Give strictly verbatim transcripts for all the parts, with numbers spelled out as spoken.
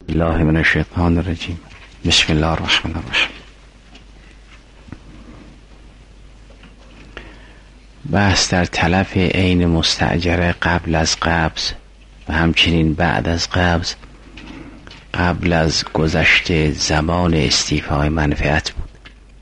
الله من الشیطان الرجیم. بسم الله الرحمن الرحیم. بحث در تلف عین مستأجره قبل از قبض و همچنین بعد از قبض قبل از گذشت زمان استیفای منفعت بود.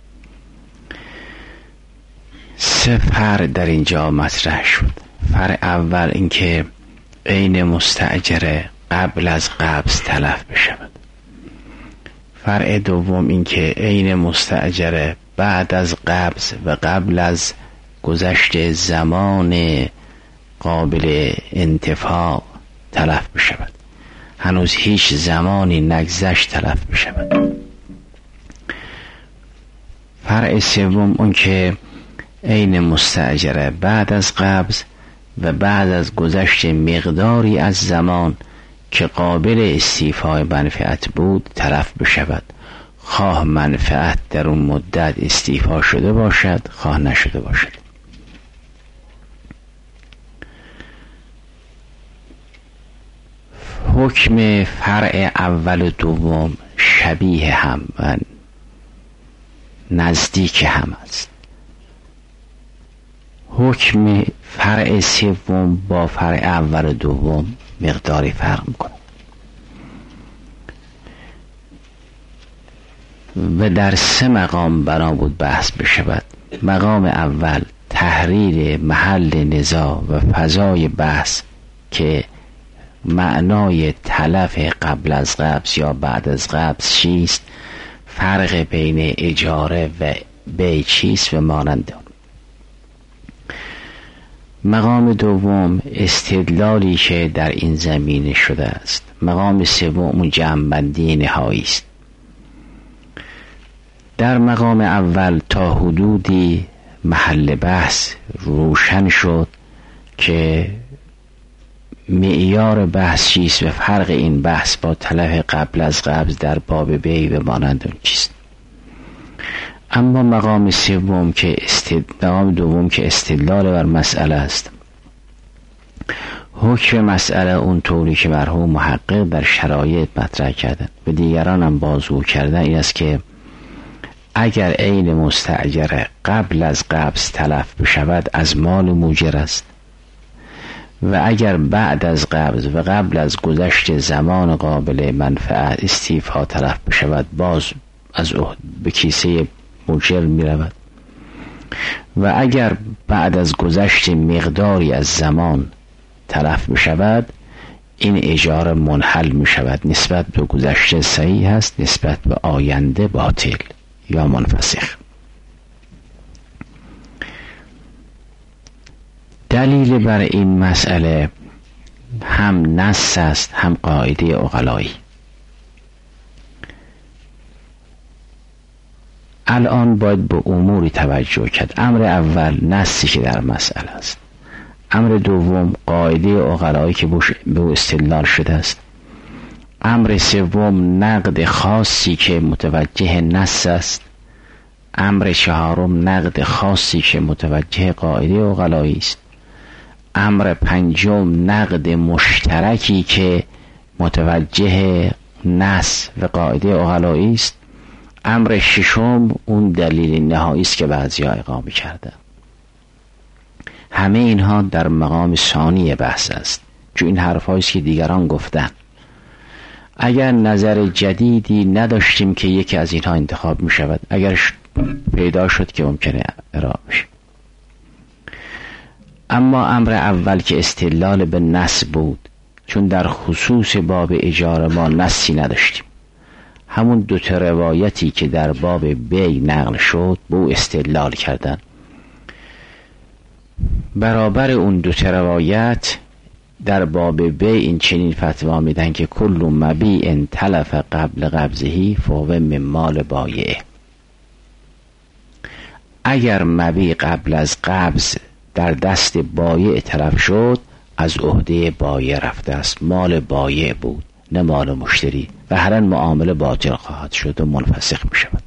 سه فرع در اینجا مطرح شد. فرع اول اینکه عین مستأجره قبل از قبض تلف بشود. فرع دوم اینکه عین مستأجره بعد از قبض و قبل از گذشت زمان قابل انتفاع تلف بشود. هنوز هیچ زمانی نگذشت تلف بشود. فرع سوم اون که عین مستأجره بعد از قبض و بعد از گذشت مقداری از زمان که قابل استیفای منفعت بود تلف بشود، خواه منفعت در اون مدت استیفا شده باشد خواه نشده باشد. حکم فرع اول و دوم شبیه هم و نزدیک هم است. حکم فرع سوم با فرع اول و دوم مقداری فرق میکنه و در سه مقام بنا بود بحث بشود. مقام اول تحریر محل نزاع و فضای بحث که معنای تلف قبل از قبض یا بعد از قبض چیست، فرق بین اجاره و بیع چیست و مانند آن. مقام دوم استدلالی که در این زمینه شده است. مقام سوم جمع‌بندی نهایی است. در مقام اول تا حدودی محل بحث روشن شد که معیار بحث چیست و فرق این بحث با تلف قبل از قبض در باب بیع و مانند اون چیست. اما مقام سوم که استدلال دوم که استدلال بر مسئله است، حکم مسئله اون طوری که مرحوم محقق در شرایط مطرح کردن و دیگران هم بازگو کردن این است که اگر عین مستأجره قبل از قبض تلف بشود از مال موجر است و اگر بعد از قبض و قبل از گذشت زمان قابل منفعت استیفا تلف بشود باز از به کیسه موجر می رود و اگر بعد از گذشت مقداری از زمان تلف بشود این اجاره منحل می شود. نسبت به گذشته صحیح است، نسبت به آینده باطل یا منفسخ. دلیل بر این مسئله هم نص است هم قاعده عقلایی. الان باید به اموری توجه کرد. امر اول نصی که در مسئله است. امر دوم قاعده عقلایی که به استدلال شده است. امر سوم نقد خاصی که متوجه نص است. امر چهارم نقد خاصی که متوجه قاعده عقلایی است. امر پنجم نقد مشترکی که متوجه نص و قاعده عقلایی است. امر ششم اون دلیل نهایی است که بعضی‌ها اقامه کرده. همه اینها در مقام ثانی بحث است، چون این حرفایی است که دیگران گفتن. اگر نظر جدیدی نداشتیم که یکی از اینها انتخاب می شود، اگر پیدا شد که ممکنه ارائه بشه. اما امر اول که استدلال به نص بود، چون در خصوص باب اجاره ما نصی نداشتیم، همون دو تا روایتی که در باب بیع نقل شد به او استدلال کردن. برابر اون دو تا روایت در باب بیع این چنین فتوا میدن که کل مبیع تلف قبل قبضهی فهو من مال بایعه. اگر مبیع قبل از قبض در دست بایع تلف شد از عهده بایع رفته است، مال بایع بود نه مال مشتری و هر آن معامله باطل خواهد شد و منفسخ می شود.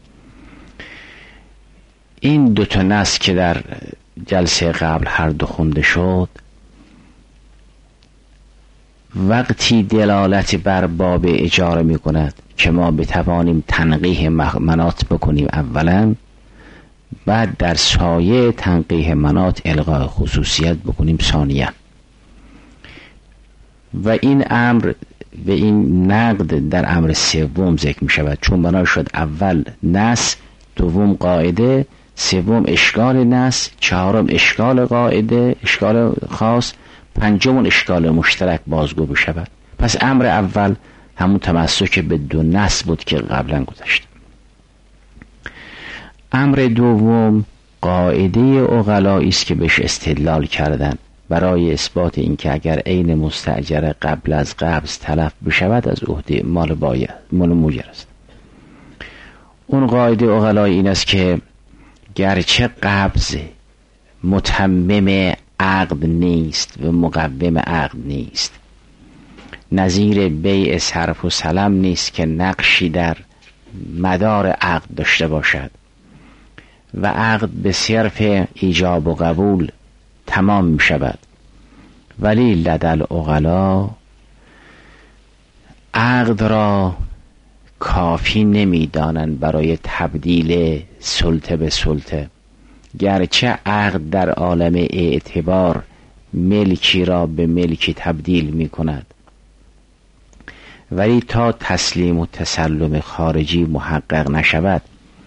این دو تا نص که در جلسه قبل هر دو خونده شد وقتی دلالت بر باب اجاره می کند که ما بتوانیم تنقیح مناط بکنیم اولا، بعد در سایه تنقیح مناط الغای خصوصیت بکنیم ثانیا. و این امر و این نقد در امر سوم ذکر می شود، چون بنا شد اول نص، دوم قاعده، سوم اشکال نص، چهارم اشکال قاعده، اشکال خاص، پنجم اشکال مشترک بازگو بشود. پس امر اول همون تمسک به دو نص بود که قبلا گذشت. امر دوم قاعده عقلایی است که بهش استدلال کردن برای اثبات اینکه اگر عین مستأجره قبل از قبض تلف بشود از عهده مال باید مال موجر است. اون قاعده عقلایی این است که گرچه قبض متمم عقد نیست و مقوم عقد نیست، نظیر بیع صرف و سلم نیست که نقشی در مدار عقد داشته باشد و عقد به صرف ایجاب و قبول تمام می شود، ولی لدل عقلا عقد را کافی نمی دانند برای تبدیل سلطه به سلطه. گرچه عقد در عالم اعتبار ملکی را به ملکی تبدیل می کند، ولی تا تسلیم و تسلم خارجی محقق نشود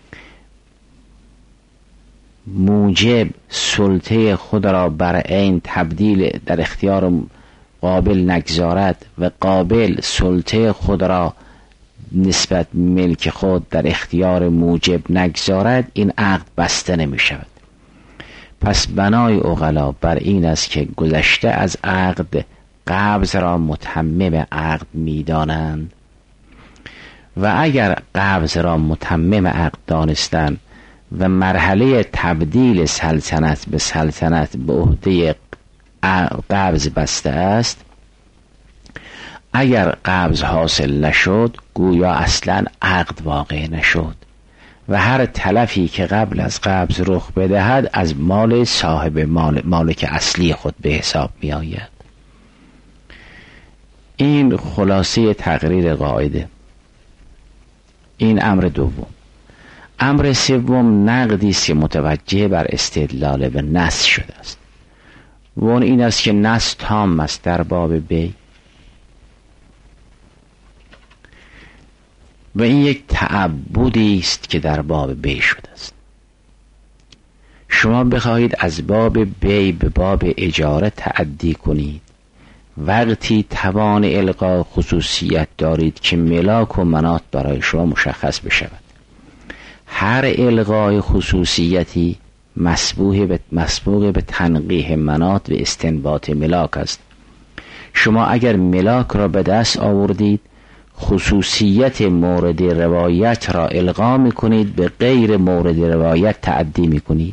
موجب سلطه خود را بر عین تبدیل در اختیار قابل نگذارد و قابل سلطه خود را نسبت ملک خود در اختیار موجب نگذارد، این عقد بسته نمی شود. پس بنای عقلا بر این است که گذشته از عقد قبض را متمم عقد می دانند و اگر قبض را متمم عقد دانستند و مرحله تبدیل سلطنت به سلطنت به عهده قبض بسته است، اگر قبض حاصل نشد گویا اصلا عقد واقع نشد و هر تلفی که قبل از قبض رخ بدهد از مال صاحب مال مالک اصلی خود به حساب می آید. این خلاصه تقریر قاعده. این امر دوم. امر سوم نقدی است که متوجه بر استدلال به نص شده است و اون این است که نص تام است در باب بی و این یک تعبدی است که در باب بی شده است. شما بخواهید از باب بی به باب اجاره تعدی کنید وقتی توان القاء خصوصیت دارید که ملاک و مناط برای شما مشخص بشود. هر القاء خصوصیتی مسبوق به مسبوق به تنقیح مناط و استنباط ملاک است. شما اگر ملاک را به دست آوردید خصوصیت مورد روایت را القا می کنید، به غیر مورد روایت تعدی می کنید.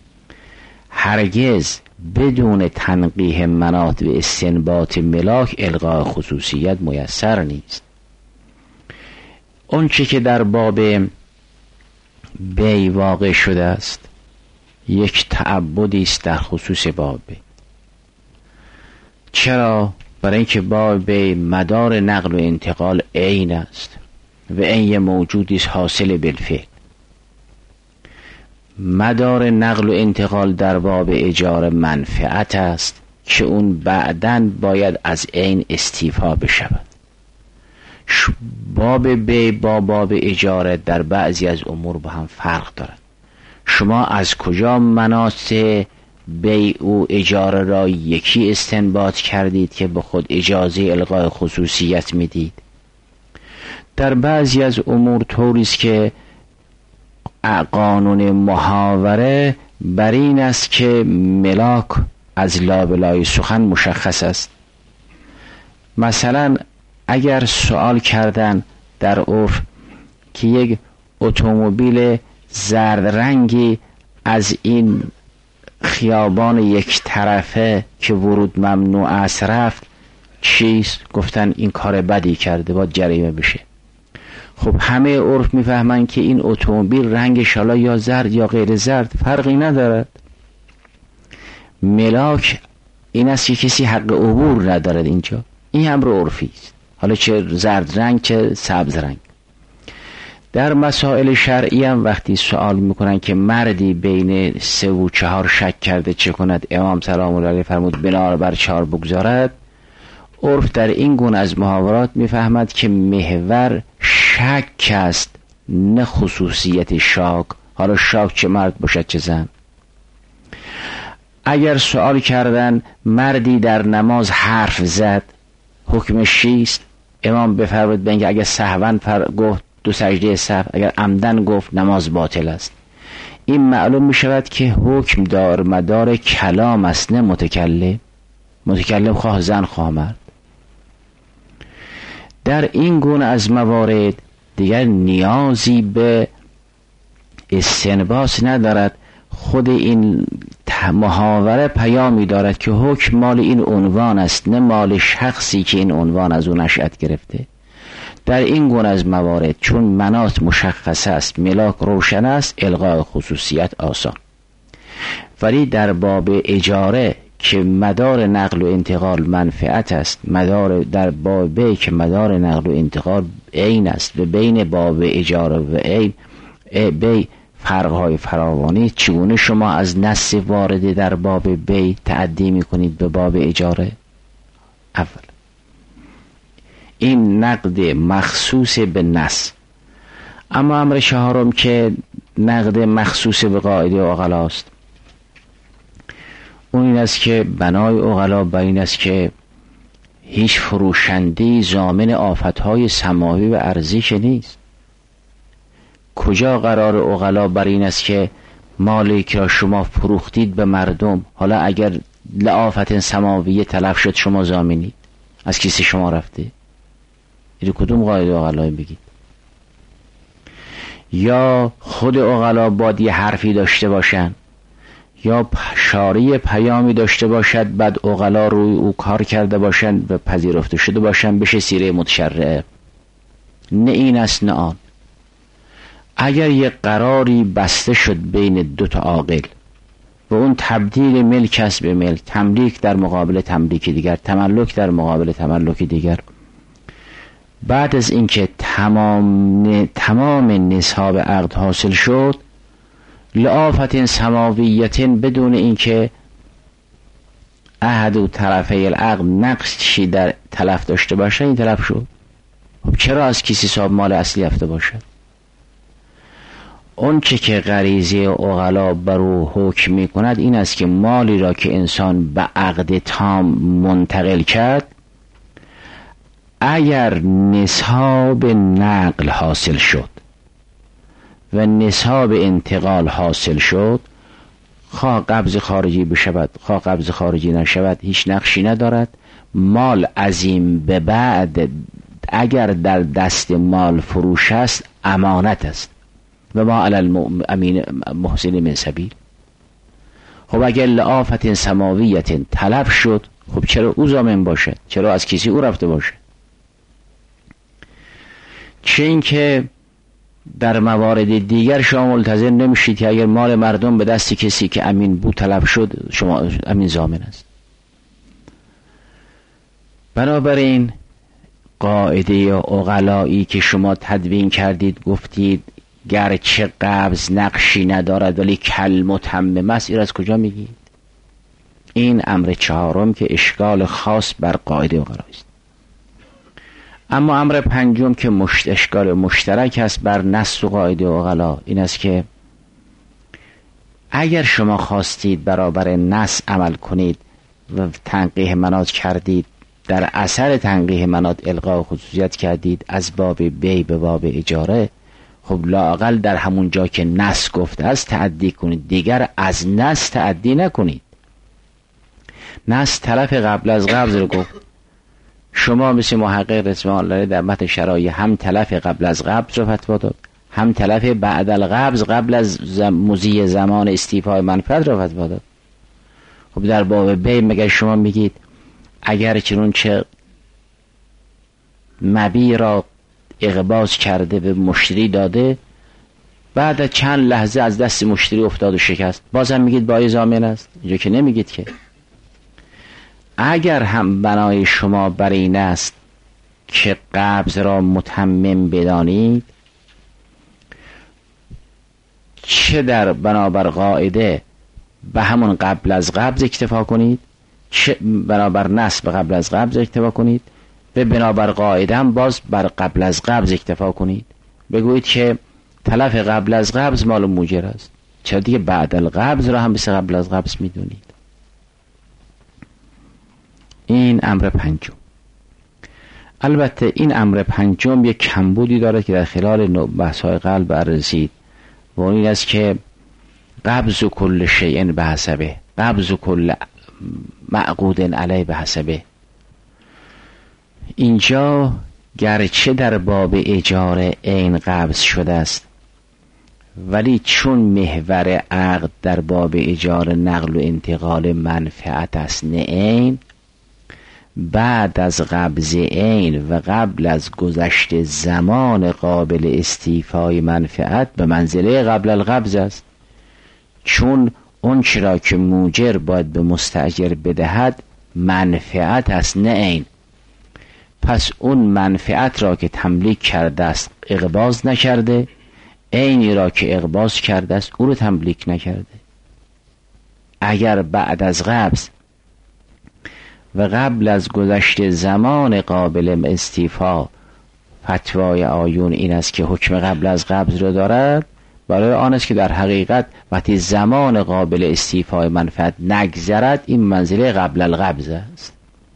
هرگز بدون تنقیح مناط و استنباط ملاک القاء خصوصیت میسر نیست. اون چه که در باب بی واقع شده است یک تعبدی است در خصوص باب بی. چرا؟ برای اینکه باب بی مدار نقل و انتقال عین است و عین موجودی است حاصل بالفعل. مدار نقل و انتقال در باب اجاره منفعت است که اون بعداً باید از عین استیفا بشود. باب بی با باب اجاره در بعضی از امور با هم فرق دارد. شما از کجا مناط بیع و اجاره را یکی استنباط کردید که به خود اجازه القاء خصوصیت میدید؟ در بعضی از امور طوری است که قانون محاوره بر این است که ملاک از لابلای سخن مشخص است. مثلا اگر سوال کردن در عرف که یک اتومبیل زرد رنگی از این خیابان یک طرفه که ورود ممنوع است رفت چیست؟ گفتن این کار بدی کرده باید جریمه بشه. خب همه عرف میفهمن که این اتومبیل رنگش حالا یا زرد یا غیر زرد فرقی ندارد. ملاک این است که کسی حق عبور ندارد اینجا. این امر عرفی است، حالا چه زرد رنگ چه سبز رنگ. در مسائل شرعی هم وقتی سوال میکنن که مردی بین سه و چهار شک کرده چه کند، امام سلام الله علیه فرمود بنا بر چهار بگذارد. عرف در این گونه از محاورات میفهمد که محور شک است نه خصوصیت شاک، حالا شاک چه مرد باشد چه زن. اگر سوال کردن مردی در نماز حرف زد حکمش چیست، امام بفرمود بنگه اگر سهوا گفت دو سجده سهو، اگر عمدن گفت نماز باطل است. این معلوم می شود که حکم دار مدار کلام است نه متکلم، متکلم خواه زن خواه مرد. در این گونه از موارد دیگر نیازی به استنباط ندارد، خود این محاوره پیامی دارد که حکم مال این عنوان است نه مال شخصی که این عنوان از اون نشأت گرفته. در این گونه از موارد چون مناط مشخص است، ملاک روشن است، الغاء خصوصیت آسان. ولی در باب اجاره که مدار نقل و انتقال منفعت است، مدار در باب بی که مدار نقل و انتقال عین است و بین باب اجاره و عین بی فرقهای فراوانی، چگونه شما از نص وارده در باب بی تعدی میکنید به باب اجاره؟ اول این نقد مخصوص به نص. اما امر چهارم که نقد مخصوص به قاعده عقلا است، اون این است که بنای عقلا بر این است که هیچ فروشنده‌ای ضامن آفتهای سماوی و ارضی که نیست. کجا قرار عقلا بر این است که مالی که را شما فروختید به مردم، حالا اگر لآفت سماویه تلف شد شما ضامنید، از کسی شما رفته؟ این کدوم قاعده عقلا بگید؟ یا خود عقلا باید یه حرفی داشته باشن یا شاری پیامی داشته باشد، بعد عقلا روی او کار کرده باشن و پذیرفته شده باشن بشه سیره متشرعه. نه این است نه آن. اگر یک قراری بسته شد بین دو تا عاقل و اون تبدیل ملک است به ملک، تملیک در مقابل تملیک دیگر، تملک در مقابل تملک دیگر، بعد از اینکه تمام تمام نصاب عقد حاصل شد، لآفت سماویت بدون اینکه احد و طرفی العقد نقشی در تلف داشته باشه، این تلف شد. خب چرا از کسی صاحب مال اصلی رفته باشد؟ اون چه که غریزه عقلا بر او حکم می کند این است که مالی را که انسان به عقد تام منتقل کرد، اگر نصاب نقل حاصل شد و نصاب انتقال حاصل شد، خواه قبض خارجی بشود خواه قبض خارجی نشود، هیچ نقشی ندارد. مال عظیم به بعد اگر در دست مال فروش است امانت است و ما علی المؤمنین محسن من سبیل. خب اگر لآفت سماویت تلف شد، خب چرا او ضامن باشه؟ چرا از کسی او رفته باشه؟ چه این که در موارد دیگر شما ملتزم نمیشید که اگر مال مردم به دست کسی که امین بود تلف شد شما امین ضامن است. بنابراین قاعده عقلایی که شما تدوین کردید گفتید گرچه قبض نقشی ندارد ولی کل متمم است، این از کجا میگید؟ این امر چهارم که اشکال خاص بر قاعده عقلا است. اما امر پنجم که مشت اشکال مشترک است بر نص و قاعده عقلا این است که اگر شما خواستید برابر نص عمل کنید و تنقیح مناط کردید، در اثر تنقیح مناط الغاء خصوصیت کردید از باب بی به باب اجاره، خب لااقل در همون جا که نص گفته است تعدی کنید، دیگر از نص تعدی نکنید. نص طرف قبل از قبض رو گفت، شما مثل محقق رسم الله در متن شرایع هم تلف قبل از قبض رو فتوا داد، هم تلف بعد القبض قبل از مضی زمان استیفای منفعت رو فتوا داد. خب در باب بی مگر شما میگید اگر چنون چه مبیع را اقباض کرده به مشتری داده، بعد از چند لحظه از دست مشتری افتاد و شکست، بازم میگید بای ضامن است؟ اینجا که نمیگید که. اگر هم بنای شما بر این است که قبض را متمم بدانید، چه در بنابر قاعده به همون قبل از قبض اکتفا کنید، چه بنابر نصب قبل از قبض اکتفا کنید، به بنابر قاعده هم باز بر قبل از قبض اکتفا کنید. بگویید که تلف قبل از قبض مال موجر است، چرا دیگه بعد القبض را هم مثل قبل از قبض میدونید. این امر پنجم. البته این امر پنجم یک کمبودی داره که در خلال بحث‌های قبل بررسید و این است که قبض کل شیء به حسبه، قبض کل معقود علیه به حسبه. اینجا گرچه در باب اجاره عین قبض شده است، ولی چون محور عقد در باب اجاره نقل و انتقال منفعت است نه عین، بعد از قبض عین و قبل از گذشت زمان قابل استیفای منفعت به منزله قبل القبض است، چون اون چرا که موجر باید به مستاجر بدهد منفعت است نه عین. پس اون منفعت را که تملیک کرده است اقباض نکرده، عینی را که اقباض کرده است او رو تملیک نکرده. اگر بعد از قبض و قبل از گذشت زمان قابل استیفا فتوای آیون این است که حکم قبل از قبض را دارد، برای آن است که در حقیقت وقتی زمان قابل استیفای منفعت نگذرد این منزله قبل القبض است.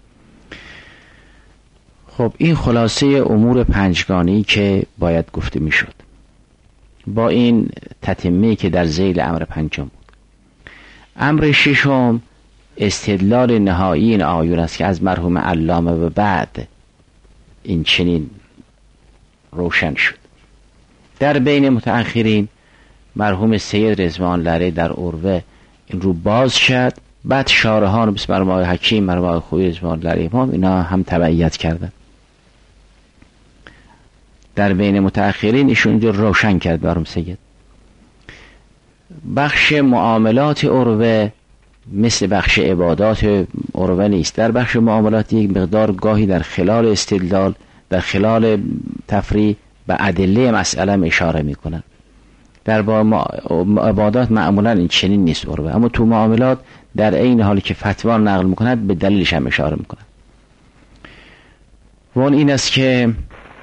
خب این خلاصه امور پنجگانی که باید گفته می شد. با این تتمه‌ای که در ذیل امر پنجم بود. امر ششم استدلال نهایی این آیون است که از مرحوم علامه و بعد این چنین روشن شد. در بین متأخرین مرحوم سید رضوان لره در عروه این رو باز شد، بعد شارحان مثل مرحوم آقای حکیم، مرحوم آقای خویی رضوان لره امام اینا هم تبعیت کردن. در بین متأخرین ایشون جو روشن کرد مرحوم سید. بخش معاملات عروه مثل بخش عبادات عروه نیست. در بخش معاملات یک مقدار گاهی در خلال استدلال، در خلال تفریع به ادله مسئله اشاره میکنن. در با عبادات معمولا این چنین نیست عروه، اما تو معاملات در این حالی که فتوا نقل میکند به دلیلش هم اشاره میکنن. و اون این است که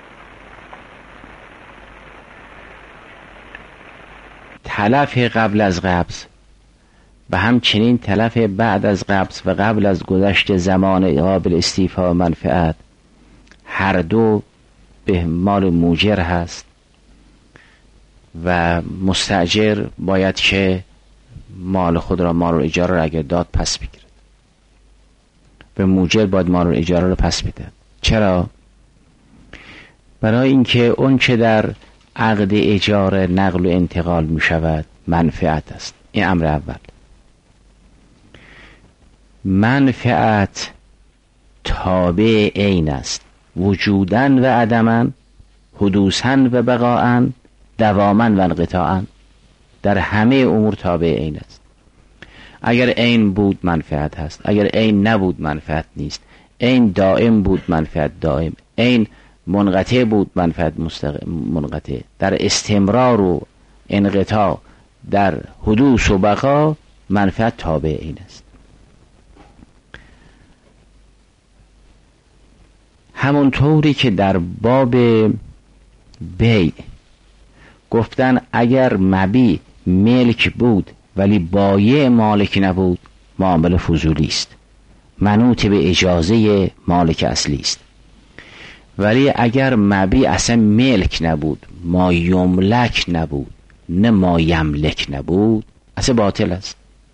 تلف قبل از قبض و همچنین تلف بعد از قبض و قبل از گذشت زمان قابل استیفا و منفعت هر دو به مال موجر هست و مستاجر باید که مال خود را، مال اجاره را اگر داد پس بگیرد. به موجر باید مال اجاره را پس بده. چرا؟ برای اینکه اون چه در عقد اجاره نقل و انتقال می شود منفعت است. این امر اول. منفعت تابع عین است، وجوداً و عدماً، حدوثاً و بقاءاً، دواما و انقطاعاً، در همه امور تابع عین است. اگر عین بود منفعت هست، اگر عین نبود منفعت نیست. عین دائم بود منفعت دائم، عین منقطع بود منفعت مستقیم منقطع. در استمرار و انقطاع، در حدوث و بقا منفعت تابع عین است. همونطوری که در باب بیع گفتن اگر مبیع ملک بود ولی بایع مالک نبود معامله فضولی است، منوط به اجازه مالک اصلی است. ولی اگر مبیع اصلا ملک نبود، ما یملک نبود، نه ما یملک نبود، اصلا باطل است،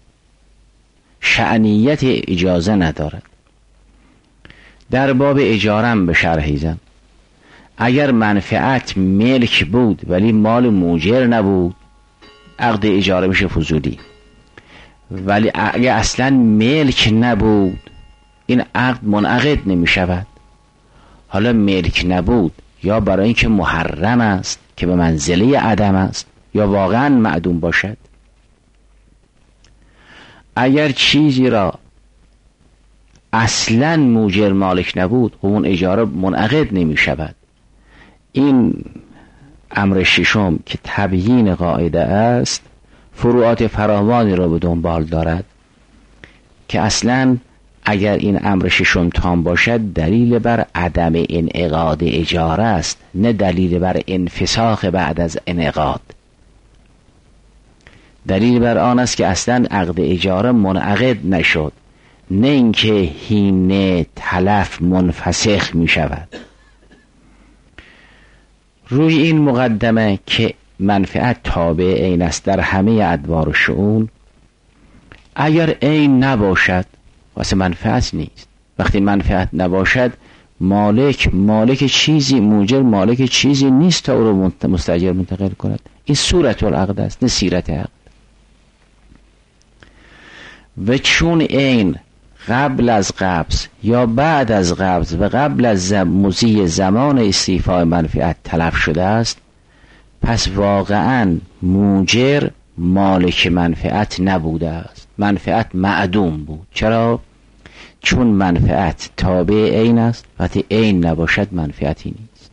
شأنیت اجازه ندارد. در باب اجارم به شرحیزم اگر منفعت ملک بود ولی مال موجر نبود عقد اجاره میشه فضولی. ولی اگر اصلا ملک نبود این عقد منعقد نمی شود. حالا ملک نبود یا برای اینکه محرم است که به منزله عدم است یا واقعا معدوم باشد. اگر چیزی را اصلا موجر مالک نبود، خب اون اجاره منعقد نمی شود. این امر ششم که تبیین قاعده است فروعات فراوانی را به دنبال دارد که اصلا اگر این امر ششم تام باشد دلیل بر عدم انعقاد اجاره است، نه دلیل بر انفساخ بعد از انعقاد. دلیل بر آن است که اصلا عقد اجاره منعقد نشد، نه اینکه حین تلف منفسخ می شود. روی این مقدمه که منفعت تابع عین است در همه ادوار و شؤون، اگر عین نباشد واسه منفعت نیست. وقتی منفعت نباشد مالک مالک چیزی، موجر مالک چیزی نیست تا او رو مستاجر منتقل کند. این صورت العقد است، نه سیرت عقد. و چون عین قبل از قبض یا بعد از قبض و قبل از مضی زمان استیفای منفعت تلف شده است، پس واقعا موجر مالک منفعت نبوده است، منفعت معدوم بود. چرا؟ چون منفعت تابع عین است، وقتی عین نباشد منفعتی نیست.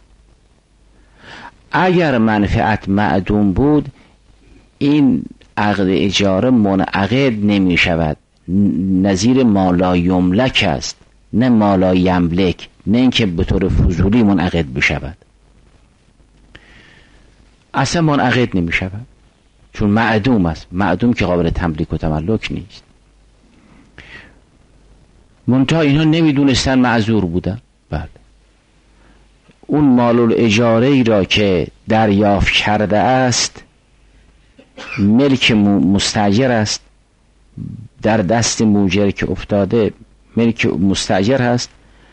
اگر منفعت معدوم بود این عقد اجاره منعقد نمی شود، نظیر مالا یملک است، نه مالا یملک، نه اینکه به طور فضولی منعقد بشود. اصلا منعقد نمی شود چون معدوم است، معدوم که قابل تملیک و تملک نیست. منتها اینها نمیدونستن، معذور بودن. بله، اون مال الاجاره ای را که دریافت کرده است ملک مستاجر است، در دست موجر که افتاده ملک مستاجر است.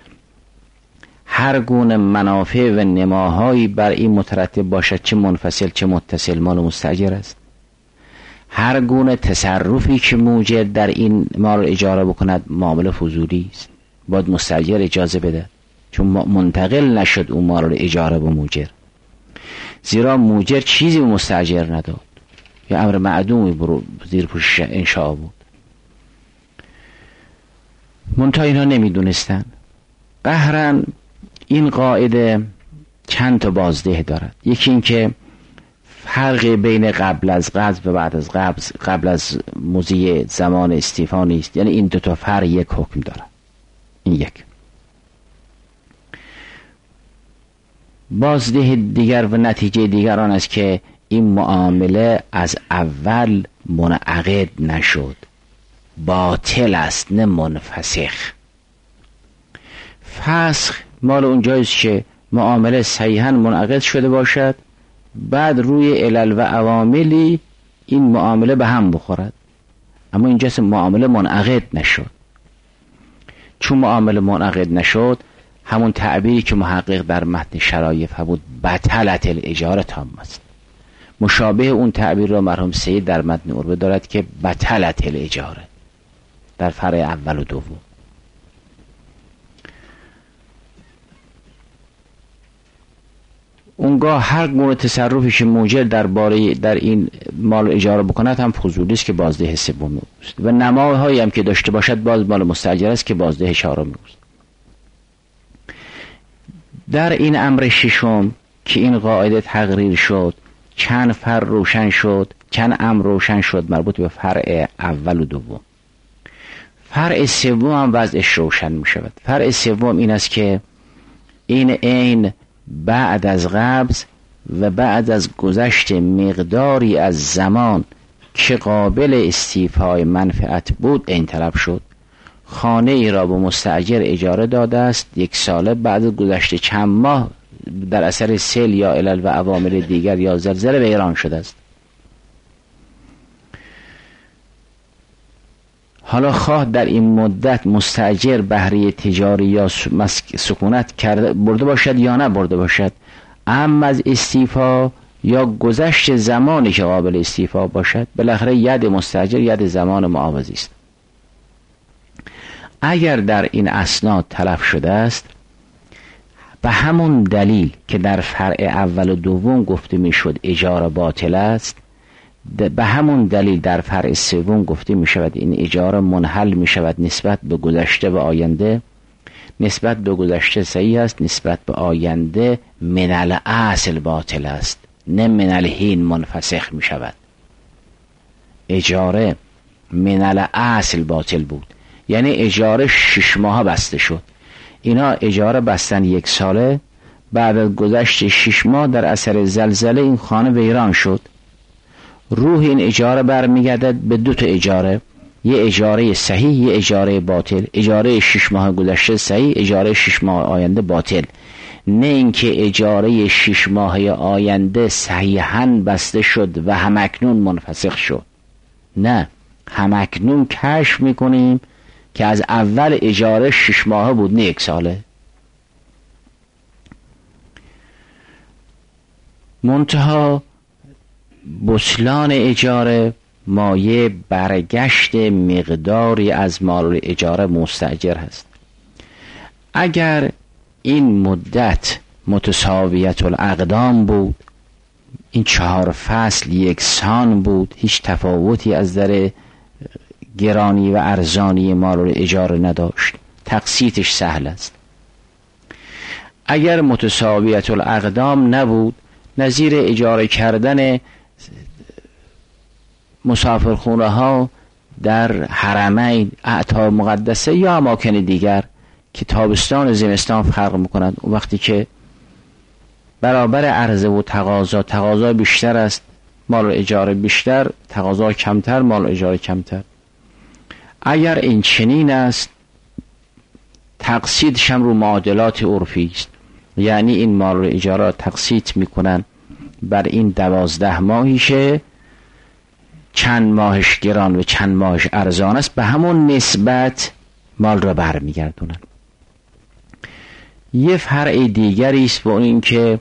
هر گونه منافع و نماهایی بر این مترتب باشد، چه منفصل چه متصل، مال مستاجر است. هر گونه تصرفی که موجر در این مال اجاره بکند معامله فضولی است، باید مستاجر اجازه بده، چون منتقل نشد اون مال اجاره به موجر. زیرا موجر چیزی به مستاجر نداد، یا امر معدومی برو زیر پوشش انشاء بود. منتها اینها نمیدونستن. قهرن این قاعده چند تا بازده دارد. یکی این که فرق بین قبل از قبض و بعد از قبض، قبل از مضی زمان استیفا نیست، یعنی این دو تا فرق یک حکم دارد. این یک. بازده دیگر و نتیجه دیگر آن است که این معامله از اول منعقد نشد، باطل است نه منفسخ. فسخ مال اونجاییست که معامله صحیحاً منعقد شده باشد، بعد روی علل و عواملی این معامله به هم بخورد. اما اینجاست معامله منعقد نشد. چون معامله منعقد نشد، همون تعبیری که محقق در متن شرایف بود بطلت الاجاره تام است. مشابه اون تعبیر را مرحوم سید در متن عربه دارد که بطلت الاجاره در فرع اول و دوم. اونگاه هر گونه تصرفی که موجر درباره در این مال اجاره بکند هم فضولی است که بازده سوم است، و نماهایی هم که داشته باشد باز مال مستاجر است که بازده چهارم است. در این امر ششم که این قاعده تقریر شد، چند فرع روشن شد، چند امر روشن شد مربوط به فرع اول و دوم. فرع سوم هم وضعش روشن می شود. فرع سوم این است که این عین بعد از قبض و بعد از گذشت مقداری از زمان که قابل استیفای منفعت بود این طلب شد، خانه ای را به مستاجر اجاره داده است، یک ساله بعد از گذشت چند ماه در اثر سیل یا علل و عوامل دیگر یا زلزله ویران شده است. حالا خواه در این مدت مستاجر بهره تجاری یا سکونت کرده برده باشد یا نه برده باشد، اما از استیفا یا گذشت زمانی که قابل استیفا باشد، بالاخره ید مستاجر ید زمان معاوضی است. اگر در این اسناد تلف شده است، به همون دلیل که در فرع اول و دوم گفته میشد اجاره باطل است، به همون دلیل در فرع سوم گفته می شود این اجاره منحل می شود نسبت به گذشته و آینده. نسبت به گذشته صحیح است، نسبت به آینده من الاصل باطل است، نه من الحین منفسخ می شود. اجاره من الاصل باطل بود، یعنی اجاره شش ماه بسته شد. اینا اجاره بستن یک ساله، بعد از گذشت شش ماه در اثر زلزله این خانه ویران شد. روح این اجاره برمیگردد به دو تا اجاره، یه اجاره صحیح، یه اجاره باطل. اجاره شش ماه گذشته صحیح، اجاره شش ماه آینده باطل. نه اینکه اجاره شش ماه آینده صحیحاً بسته شد و همکنون منفسخ شد. نه، همکنون کشف میکنیم که از اول اجاره شش ماه بود، نه یک ساله. منتها بطلان اجاره مایه برگشت مقداری از مال اجاره مستأجر هست. اگر این مدت متساویت الاقدام بود، این چهار فصل یکسان بود، هیچ تفاوتی از در گرانی و ارزانی مال اجاره نداشت، تقسیطش سهل است. اگر متساویت الاقدام نبود، نظیر اجاره کردن مسافرخونه ها در حرمین، اعطا مقدسه یا اماکن دیگر که تابستان و زمستان فرق میکنند، وقتی که برابر عرضه و تقاضا، تقاضا بیشتر است مال اجاره بیشتر، تقاضا کمتر مال اجاره کمتر. اگر این چنین است، تقسیطش هم رو معادلات عرفی است، یعنی این مال اجاره تقسیط میکنن بر این دوازده ماهیشه، چند ماهش گران و چند ماهش ارزان است، به همون نسبت مال را برمیگردونن. یه فرع دیگری است و این که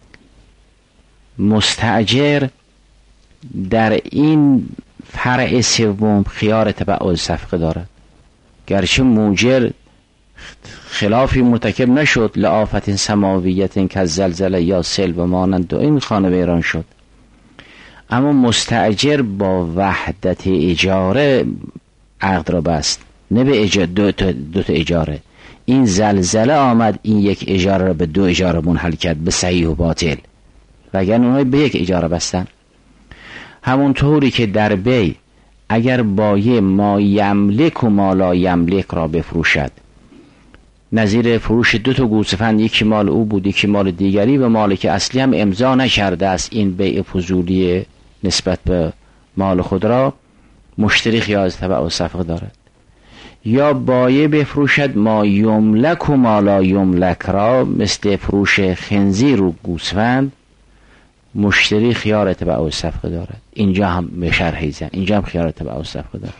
مستأجر در این فرع سوم خیار تبع الصفقه دارد، گرچه موجر خلافی مرتکب نشد، لآفت سماویت که زلزله یا سیل و مانند این خانه ویران شد، اما مستأجر با وحدت اجاره عقد را بست، نه به اجاره دو تا, دو تا اجاره. این زلزله آمد این یک اجاره را به دو اجاره منحل کرد، به صحیح و باطل، وگرنه اونها به یک اجاره بستن. همونطوری که در بی اگر بایع ما یملک و ما لا یملک را بفروشد، نظیر فروش دو تا گوسفند، یکی مال او بود یکی مال دیگری و مالک اصلی هم امضا نکرده است این بیع فضولی نسبت به مال خود را، مشتری خیار تبع الصفقه دارد. یا بایع بفروشد ما یملک و ما لا یملک را، مثل فروش خنزیر و گوسفند، مشتری خیار تبع الصفقه دارد. اینجا هم به شرحی زن، اینجا هم خیار تبع الصفقه دارد.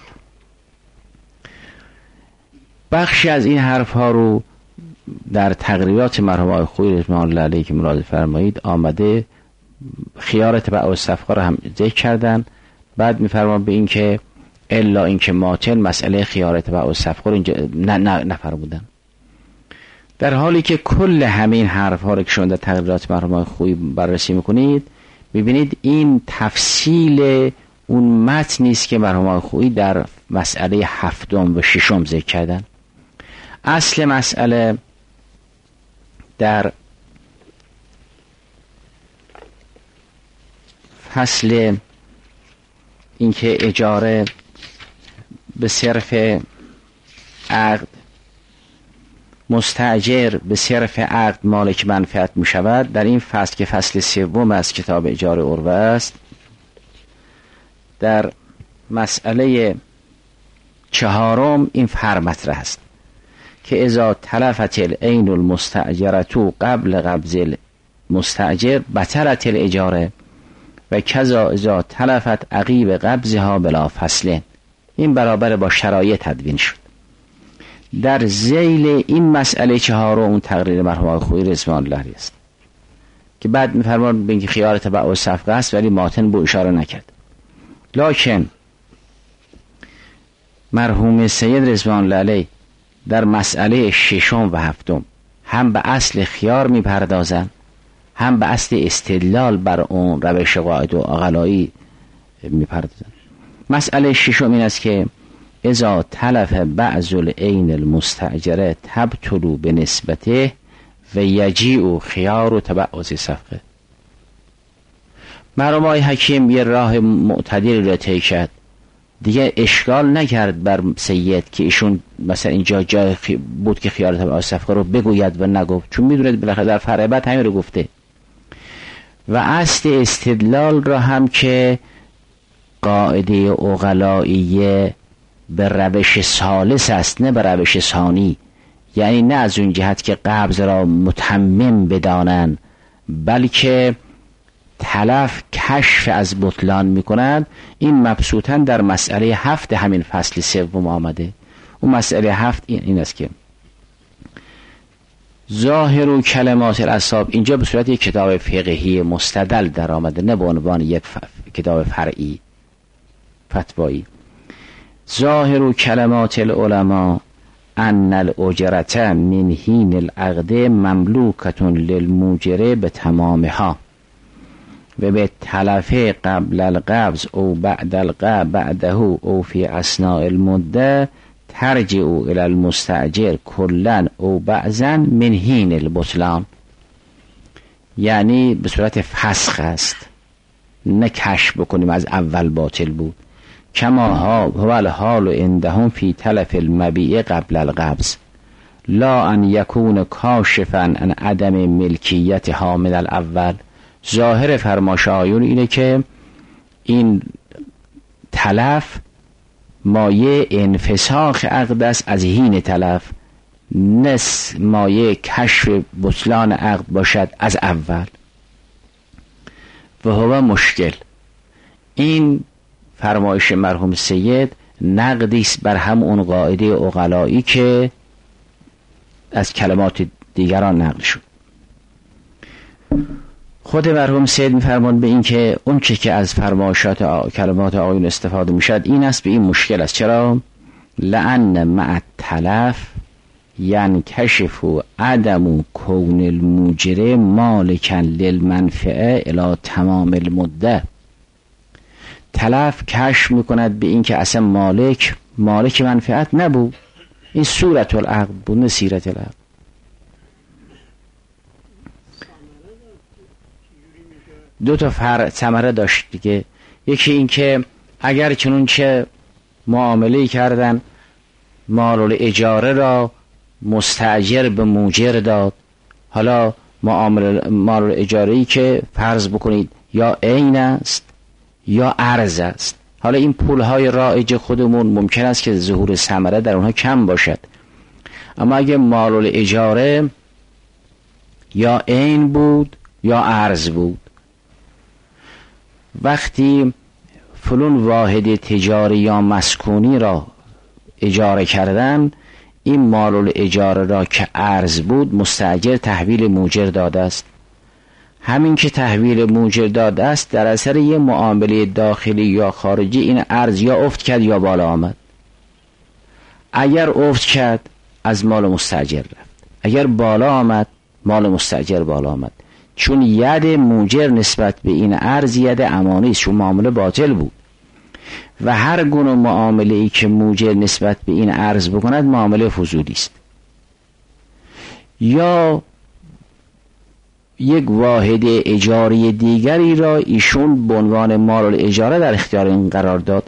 بخشی از این حرف ها رو در تقریرات مرحوم آقای خویی رضوان الله علیه که ملاحظه فرمایید آمده، خیار تبع الصفقه را هم ذکر کردن. بعد میفرمان به این که الا این که ماتن مسئله خیار تبع الصفقه رو اینجا نه نه نفرمودن، در حالی که کل همین حرف ها رو که شما در تقریرات مرحوم آقای خویی بررسی میکنید میبینید این تفصیل اون متن نیست که مرحوم آقای خویی در مسئله هفتم و ششم ذکر کردن. اصل مسئله در فصل اینکه اجاره به صرف عقد، مستأجر به صرف عقد مالک منفعت می شود، در این فصل که فصل سوم از کتاب اجاره عروه است، در مسئله چهارم این فر مطرح است که اذا تلفت العین المستأجرة قبل قبض المستأجر بطلت الاجاره و کذا اذا تلفت عقیب قبضها بلا فصل. این برابر با شرایط تدوین شد. در ذیل این مسئله چهارم اون تقریر مرحوم آقای خویی رضوان الله علیه است که بعد می‌فرماید به اینکه خیار تبع الصفقه است، ولی ماتن به اشاره نکرد. لکن مرحوم سید رضوان الله علیه در مسئله ششم و هفتم هم به اصل خیار میپردازن، هم به اصل استدلال بر اون روش قاعده و عقلایی میپردازن. مسئله ششم این است که اذا تلف بعض العین المستأجره تبطل به نسبته و یجیء خیار و تبعض صفقه. مرحوم آقای حکیم یه راه معتدل را طی کرد، دیگه اشکال نکرد بر سید که ایشون مثلا اینجا جای بود که خیار تبعض صفقه رو بگوید و نگفت، چون میدونید بالاخره در فرع بعد همین رو گفته. و اصل استدلال را هم که قاعده عقلائیه به روش ثالث است نه به روش ثانی، یعنی نه از اون جهت که قبض را متمم بدانند بلکه تلف کشف از بطلان میکنند. این مبسوطاً در مسئله هفت همین فصل سوم آمده. اون مسئله هفت این, این است که ظاهر و کلمات الاصحاب اینجا به صورت یک کتاب فقهی مستدل در آمده، نه به عنوان یک کتاب فرعی فتوایی. ظاهر و کلمات العلماء ان الاجرت من حین العقد مملوکتون للموجره به تمامها و به تلف قبل القبض او بعد القبض بعده او فی اثناء المده ترجع الى المستاجر کلا او بعضا من حین البطلان. یعنی به صورت فسخ است، نه کشف بکنیم از اول باطل بود. کما هو الحال عندهم فی تلف المبیع قبل القبض لا ان یکون کاشفا عن عدم ملکیتها من الاول. ظاهر فرمایش آیون اینه که این تلف مایه انفساخ عقد است از حین تلف، نه مایه کشف بطلان عقد باشد از اول. و هو مشکل. این فرمایش مرحوم سید نقدی است بر هم اون قاعده عقلایی که از کلمات دیگران نقل شد. خود مرحوم سید می‌فرماند به این که اون چه که از فرمایشات آ... کلمات آیون استفاده میشد این است، به این مشکل است. چرا؟ لأن مع التلف ینکشف عدم کون الموجره مالکا للمنفعه الی تمام المده. تلف کشف میکند به این که اصلا مالک مالک منفعت نبود، این صورت العقد بود نه سیرت العقد. دو تا فرع ثمره داشت دیگه. یکی این که اگر چنون چه معامله کردن مال الاجاره را مستاجر به موجر داد، حالا معامله مال الاجاره‌ای که فرض بکنید یا عین است یا ارز است، حالا این پولهای رایج خودمون ممکن است که ظهور ثمره در اونها کم باشد، اما اگه مال الاجاره یا عین بود یا ارز بود، وقتی فلان واحد تجاری یا مسکونی را اجاره کردن، این مال الاجاره را که ارز بود مستاجر تحویل موجر داده است. همین که تحویل موجر داده است در اثر یه معامله داخلی یا خارجی این ارز یا افت کرد یا بالا آمد. اگر افت کرد از مال مستاجر رفت، اگر بالا آمد مال مستاجر بالا آمد، چون ید موجر نسبت به این ارز ید امانی است، چون معامله باطل بود. و هر گونه معامله ای که موجر نسبت به این ارز بکند معامله فضولی است. یا یک واحد اجاری دیگری را ایشون به عنوان مال الاجاره در اختیار این قرار داد،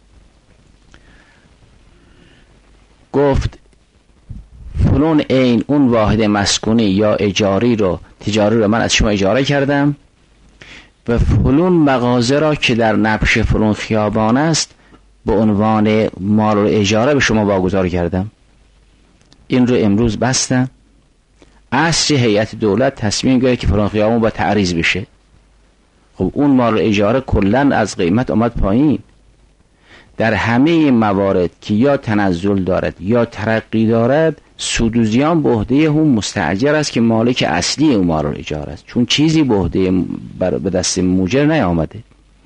گفت فلان عین اون واحد مسکونی یا اجاری رو تجاری رو من از شما اجاره کردم و فلان مغازه را که در نبش فلان خیابان است به عنوان مال اجاره به شما واگذار کردم. این رو امروز بستم، اصل هیئت دولت تصمیم گرفت که فلان خیابان با تعریض بشه. خب اون مال اجاره کلن از قیمت آمد پایین. در همه این موارد که یا تنزل دارد یا ترقی دارد، سود و زیان به عهده اون مستاجر است که مالک اصلی اون مال اجاره است، چون چیزی به عهده به دست موجر نیامده.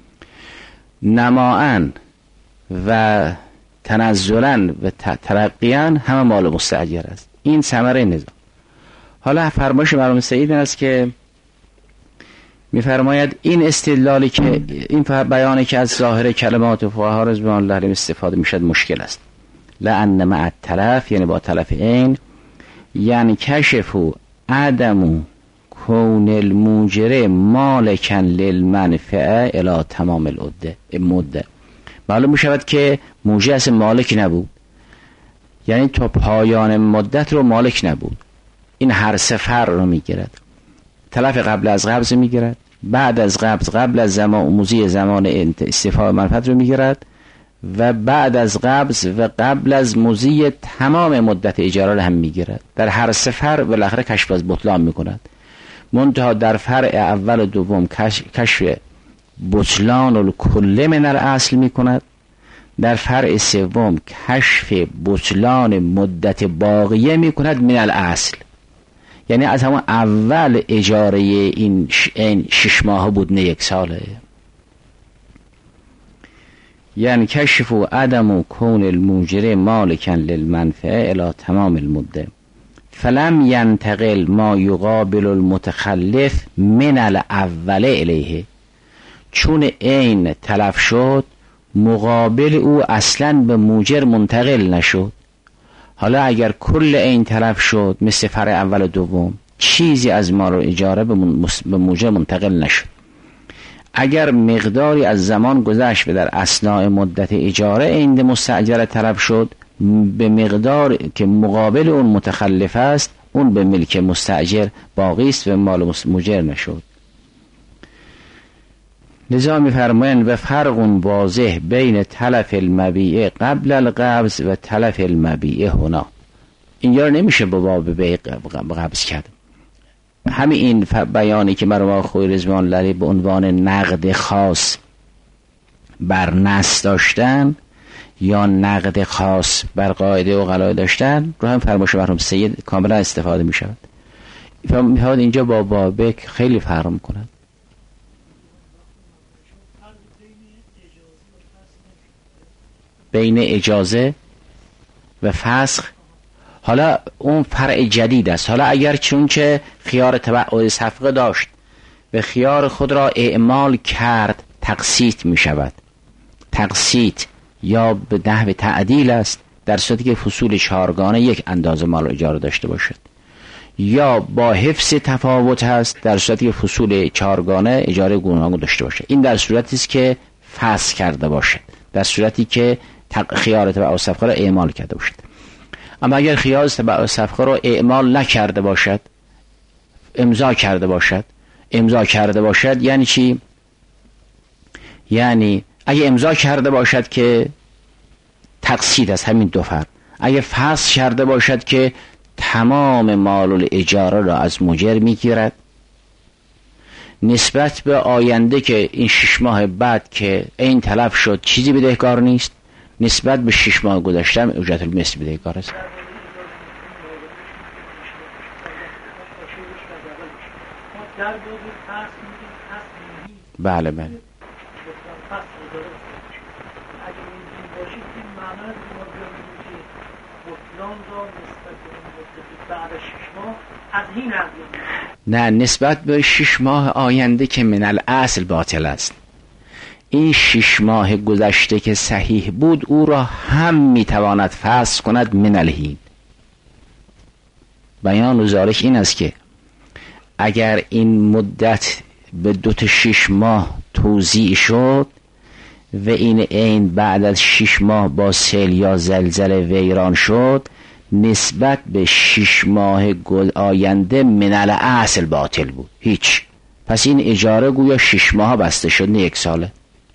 نماعن و تنزلن و ترقیان همه مال مستاجر است. این ثمره نظام. حالا فرمایش مرحوم سید است که میفرماید این استدلالی که این بیانی که از ظاهر کلمات فقها رضوان الله علیهم استفاده میشد مشکل است. لأن مع التلف یعنی با تلف عین یعنی کشف و عدم کون الموجره مالکا للمنفعه الی تمام العده مده. معلوم میشود که موجه اصلا مالک نبود، یعنی تا پایان مدت رو مالک نبود. این هر سفر رو میگیرد، تلف قبل از قبض میگیرد، بعد از قبض قبل از زمان موزی زمان استیفاء منفعت رو میگیرد و بعد از قبض و قبل از موزی تمام مدت اجاره رو هم میگیرد. در هر سفر بالاخره کشف از بطلان میکند. منتها در فرع اول و دوم کشف بطلان الکل من الاصل میکند، در فرع سوم کشف بطلان مدت باقیه میکند من الاصل. یعنی از همون اول اجاره این شش ماه بود نه یک ساله. یعنی کشف و عدم و کون الموجره مالکا للمنفعه الی تمام المده فلم ینتقل ما یقابل المتخلف من الاول الیه. چون این تلف شد مقابل او اصلا به موجر منتقل نشد. حالا اگر کل این تلف شد مثل فرع اول و دوم چیزی از مال و اجاره به موجر منتقل نشد. اگر مقداری از زمان گذشت و در اثناء مدت اجاره این مستأجر تلف شد به مقدار که مقابل اون متخلف است اون به ملک مستأجر باقی است و مال موجر نشد. لذا می‌فرمایند و فرق واضح بین تلف المبیع قبل القبض و تلف المبیع هنا. اینجا نمیشه با باب بیع قبض کرد. همین این بیانی که مرحوم خوی رضوان الله علیه به عنوان نقد خاص بر نص داشتن یا نقد خاص بر قاعده و قواعد داشتن رو هم فرمایش مرحوم سید کاملا استفاده می شود. می‌خواد اینجا با باب خیلی فرق می‌کنه. بین اجازه و فسخ حالا اون فرع جدید است. حالا اگر چون که خیار تبع صفقه داشت و خیار خود را اعمال کرد تقسیط می شود. تقسیط یا به نحو تعدیل است در صورتی که فصول چهارگانه یک اندازه مال و اجاره داشته باشد، یا با حفظ تفاوت هست در صورتی که فصول چهارگانه اجاره گوناگون داشته باشد. این در صورتی است که فسخ کرده باشد، در صورتی که خیار تبع صفقه را اعمال کرده باشد. اما اگر خیار تبع صفقه را اعمال نکرده باشد، امضا کرده باشد امضا کرده باشد یعنی چی؟ یعنی اگه امضا کرده باشد که تقسیط از همین دو فرد، اگه فسخ کرده باشد که تمام مال الاجاره را از مجر میگیرد نسبت به آینده که این شش ماه بعد که این تلف شد چیزی بدهکار نیست، نسبت به شش ماه گذشته هم اجرت المثل بدهکار است. بله بله نه، نسبت به شش ماه آینده که من الاصل باطل است. این شش ماه گذشته که صحیح بود او را هم میتواند فسخ کند من الحین. بیان ذالک این است که اگر این مدت به دو تا شش ماه توزیع شد و این عین بعد از شش ماه با سیل یا زلزله ویران شد نسبت به شش ماه گل آینده من الاصل باطل بود هیچ. پس این اجاره گویا شش ماه بسته شد نه یک ساله.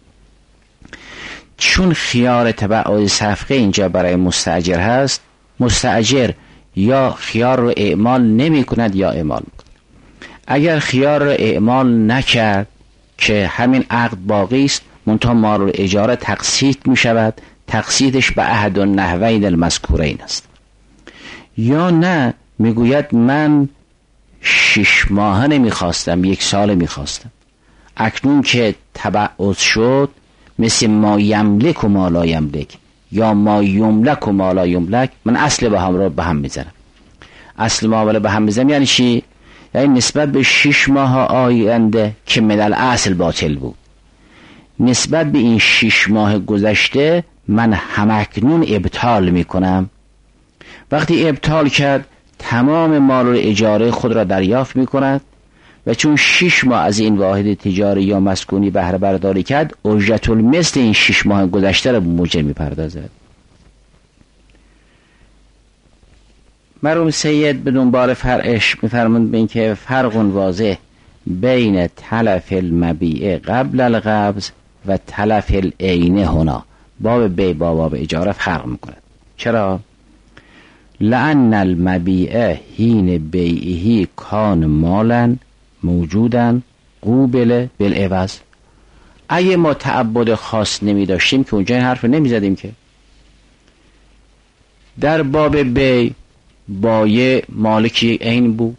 چون خیار تبع صفقه اینجا برای مستاجر هست، مستاجر یا خیار رو اعمال نمی کند یا اعمال میکند. اگر خیار رو اعمال نکرد که همین عقد باقی است، منتها مال اجاره تقسیط می شود، تقسیطش به احد النحوین المذکورین است. یا نه میگوید من شش ماه نمیخواستم یک سال میخواستم، اکنون که تبعض شد مثل ما یملک و ما لا یملک یا ما یملک و ما لا یملک من اصل به هم رو به هم میزنم. اصل معامله به هم میزنم یعنی چی؟ یعنی نسبت به شش ماه آینده که من الاصل باطل بود، نسبت به این شش ماه گذشته من همکنون ابطال میکنم. وقتی ابطال کرد تمام مال و اجاره خود را دریافت میکند و چون شش ماه از این واحد تجاری یا مسکونی بهره برداری کرد، اجرت المثل این شش ماه گذشته را به موجب میپردازد. مرحوم سید به دنبال فرعش میفرمند به اینکه فرق واضح بین تلف المبیع قبل القبض و تلف العین هنا، باب بی با باب اجاره فرق میکند. چرا؟ لأن المبیع حین بیعه کان مالا موجودا قوبل بالعوض. اگه ما تعبد خاص نمی داشتیم که اونجا این حرف نمی زدیم که در باب بی بایع مالکی عین بود،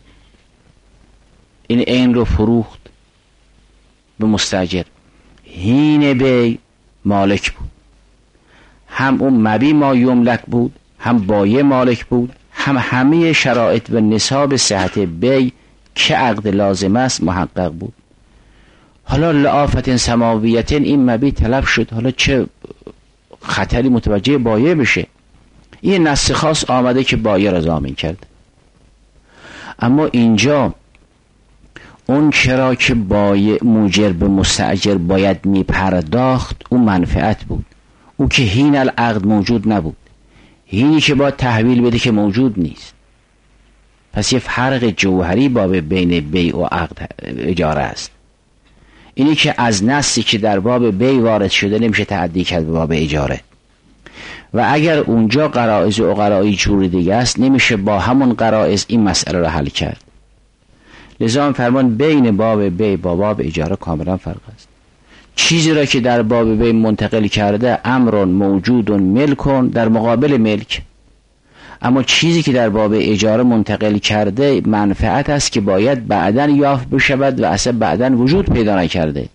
این عین رو فروخت به مستاجر، حین بی مالک بود، هم اون مبی ما یملک بود، هم بایع مالک بود، هم همه شرایط و نصاب صحت بی که عقد لازم است محقق بود. حالا لآفت سماویت این مبی تلف شد، حالا چه خطری متوجه بایع بشه؟ این نص خاص آمده که بایع را ضامن کرد. اما اینجا اون چرا که بایع موجر به مستاجر باید می پرداخت اون منفعت بود، او که حین العقد موجود نبود، حینی که باید تحویل بده که موجود نیست. پس یه فرق جوهری باب بین بیع و عقد اجاره است. اینی که از نصی که در باب بیع وارد شده نمیشه تعدی کرد به باب اجاره، و اگر اونجا قرائز و قرائز جور دیگه است نمیشه با همون قرائز این مسئله رو حل کرد. لذا فرمان بین باب بیع با باب اجاره کاملا فرق است. چیزی را که در باب بیع منتقل کرده امر موجود ملکون در مقابل ملک، اما چیزی که در باب اجاره منتقل کرده منفعت است که باید بعداً یافت بشود و اصلا بعداً وجود پیدا نکرده.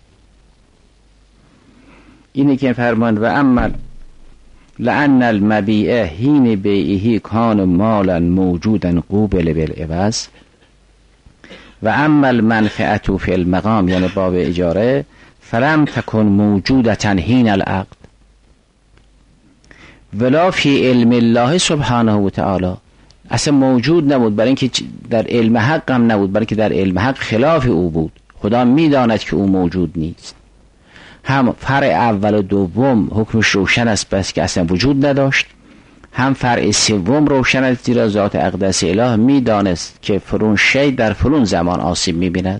اینه که فرمان و اما لأن المبیع حین بیعه کان مالا موجودا قوبل بالعوض و اما المنفعت فی المقام، یعنی باب اجاره، فلم تکن موجودتا حین العقد ولا فی علم الله سبحانه و تعالی. اصلا موجود نبود، برای اینکه در علم حق هم نبود، برای اینکه در علم حق خلاف او بود. خدا میداند که او موجود نیست. هم فرع اول و دوم حکمش روشن است بس که اصلا وجود نداشت، هم فرع سوم روشن است زیرا ذات اقدس اله میدانست که فرون شی در فرون زمان آسیب میبیند.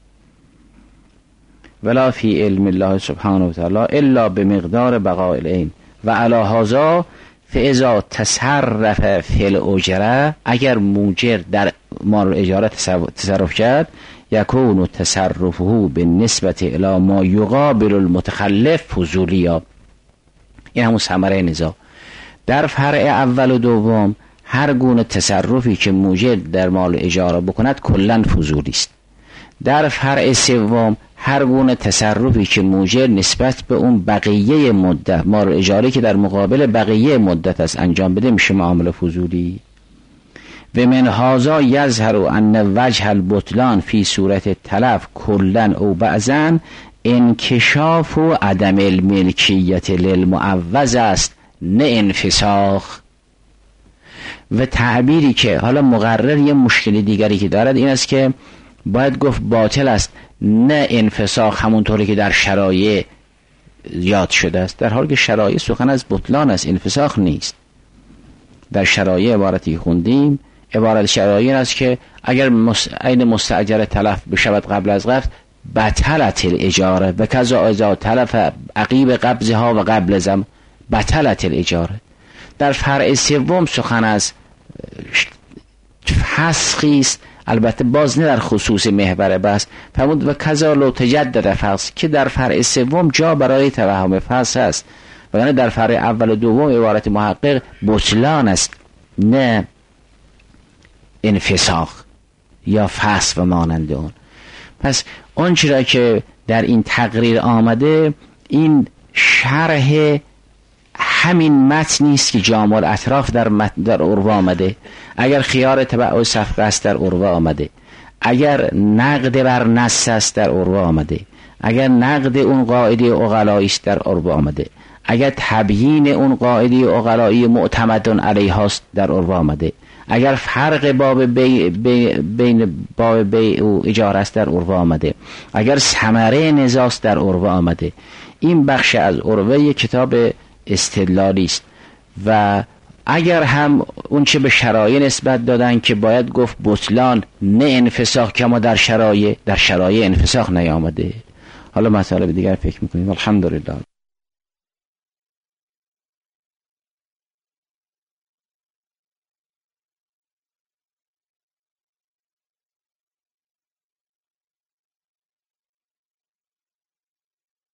ولا فی علم الله سبحانه و تعالی الا بمقدار بقاء العین و علی هذا فاذا تصرف فی الاجره، اگر موجر در مال اجاره تصرف کرد یکون تصرفه بالنسبه الی ما یقابل المتخلف فضولیا. این همون ثمره نزاع. در فرع اول و دوم هر گونه تصرفی که موجر در مال اجاره بکند کلا فضولی است. در فرع سوم هر گونه تصرفی که موجر نسبت به اون بقیه مدت مال اجاره که در مقابل بقیه مدت است انجام بده میشه معامله فضولی. و من هذا یظهر ان وجه البطلان فی صورت تلف کلا او بعضا انکشاف و عدم الملکیت للمعوض است نه انفساخ. و تعبیری که حالا مقرر یه مشکل دیگری که دارد این است که باید گفت باطل است نه انفساخ، همونطوری که در شرایع یاد شده است، در حالی که شرایع سخن از بطلان است، انفساخ نیست. در شرایع عبارتی خوندیم، عبارت شرایع است که اگر عین مستاجر تلف بشود قبل از قبض بطلت الاجاره و کذا اذا تلف عقیب قبضها و قبل زم بطلت الاجاره. در فرع سوم سخن از فسخی است، البته باز نه در خصوص محور بس فرمود و کذا لو تجدد فسخ که در فرع سوم جا برای توهم فسخ است، وگرنه در فرع اول و دوم عبارت محقق بطلان است نه انفساخ یا فسخ و مانند اون. پس اون چرا که در این تقریر آمده این شرح همین متنی است که جامع الاطراف در متن در عروه آمده. اگر خیار تبع و صفقه است در عروه آمده، اگر نقد بر نص است در عرف آمده، اگر نقد اون قاعده عقلایی است در عرف آمده، اگر تبیین اون قاعده عقلایی معتمد علیها است در عرف آمده، اگر فرق باب بی بی بین باب بیع و اجاره است در عرف آمده، اگر ثمره نزاع است در عرف آمده، این بخش از عرف یک کتاب استدلالی است. و اگر هم اون چه به شرایع نسبت دادن که باید گفت بطلان نه انفساخ، که ما در شرایع در شرایع انفساخ نیامده. حالا مسئله به دیگر فکر میکنیم. الحمدلله.